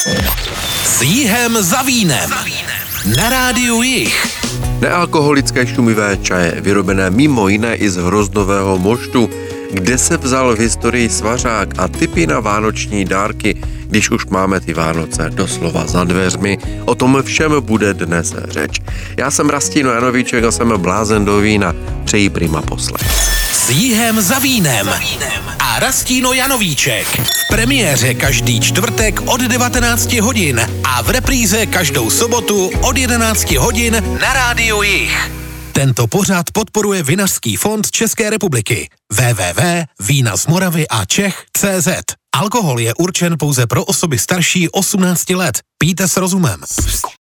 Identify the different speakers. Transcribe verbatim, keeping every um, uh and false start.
Speaker 1: S Jihem za vínem. Na rádiu Jih.
Speaker 2: Nealkoholické šumivé čaje, vyrobené mimo jiné i z hroznového moštu, kde se vzal v historii svařák a tipy na vánoční dárky, když už máme ty Vánoce doslova za dveřmi. O tom všem bude dnes řeč. Já jsem Rastino Janovíček a jsem blázen do vína. Přeji prima poslech.
Speaker 1: S Jihem za vínem. A Rastino Janovíček. V premiéře každý čtvrtek od devatenácti hodin a v repríze každou sobotu od jedenácti hodin na rádiu Jih. Tento pořad podporuje Vinařský fond České republiky. w w w tečka vína z Moravy a Čech tečka cé zet. Alkohol je určen pouze pro osoby starší osmnácti let. Pijte s rozumem.